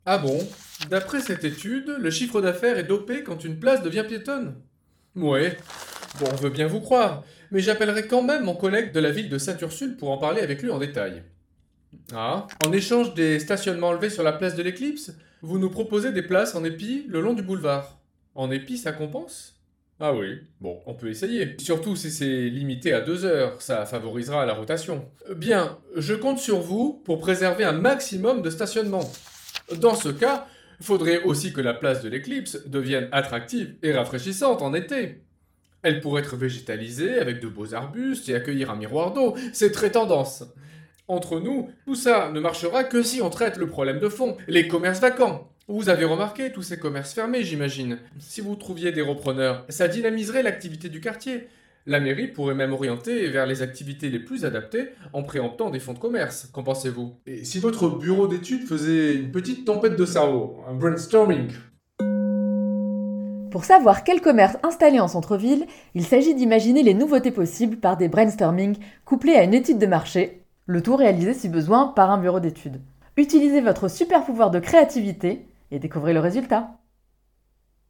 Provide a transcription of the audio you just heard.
Ah bon? D'après cette étude, le chiffre d'affaires est dopé quand une place devient piétonne? Ouais, bon, on veut bien vous croire, mais j'appellerai quand même mon collègue de la ville de Sainte-Ursule pour en parler avec lui en détail. Ah, en échange des stationnements enlevés sur la place de l'Éclipse, vous nous proposez des places en épi le long du boulevard. En épi, ça compense? Ah oui, bon, on peut essayer. Surtout si c'est limité à 2 heures, ça favorisera la rotation. Bien, je compte sur vous pour préserver un maximum de stationnement. Dans ce cas, il faudrait aussi que la place de l'Éclipse devienne attractive et rafraîchissante en été. Elle pourrait être végétalisée avec de beaux arbustes et accueillir un miroir d'eau. C'est très tendance. Entre nous, tout ça ne marchera que si on traite le problème de fond, les commerces vacants. Vous avez remarqué tous ces commerces fermés, j'imagine. Si vous trouviez des repreneurs, ça dynamiserait l'activité du quartier. La mairie pourrait même orienter vers les activités les plus adaptées en préemptant des fonds de commerce. Qu'en pensez-vous? Et si votre bureau d'études faisait une petite tempête de cerveau, un brainstorming? Pour savoir quel commerce installer en centre-ville, il s'agit d'imaginer les nouveautés possibles par des brainstorming couplés à une étude de marché, le tout réalisé si besoin par un bureau d'études. Utilisez votre super pouvoir de créativité et découvrez le résultat.